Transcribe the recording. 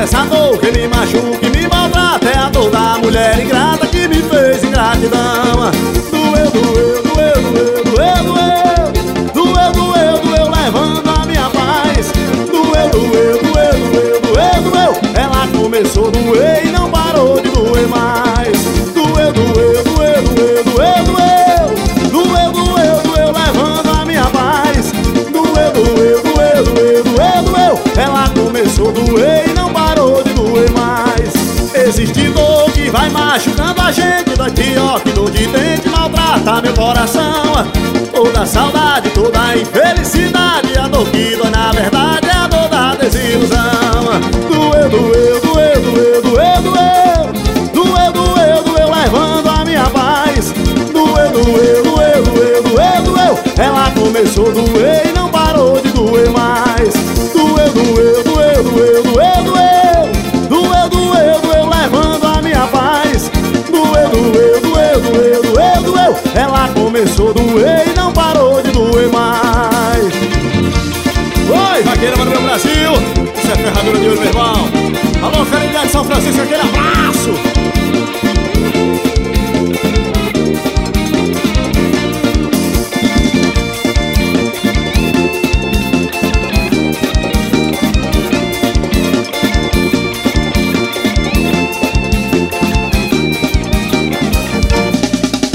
essa dor que me machuca e me maltrata. É a dor da mulher ingrata que me fez ingratidão. Doeu, doeu, doeu, doeu, doeu, doeu. Doeu, doeu, doeu, levando a minha paz. Doeu, doeu, doeu, doeu, doeu, doeu. Ela começou a doer e não parou de doer mais. Doeu, doeu, doeu, doeu, doeu, doeu. Doeu, doeu, doeu, levando a minha paz. Doeu, doeu, doeu, doeu, doeu, doeu. Ela começou a doer e não parou de doer mais. Existe dor que vai machucando a gente, dói pior que dor de dente, maltrata meu coração. Toda saudade, toda infelicidade, a dor que dói na verdade é a dor da desilusão. Doeu, doeu, doeu, doeu, doeu, doeu. Doeu, doeu, doeu, levando a minha paz. Doeu, doeu, doeu, doeu, doeu, doeu. Ela começou a doer e não parou de doer mais. Doeu, doeu, doeu, doeu, doeu, doeu. Doeu, doeu, doeu, levando a minha paz. Doeu, doeu, doeu, doeu, doeu, doeu. Ela começou a doer e não parou de doer mais. Oi, vaqueira do meu Brasil. Isso é Ferradura de Ouro, meu irmão. Alô, Canindé de São Francisco, aquele abraço.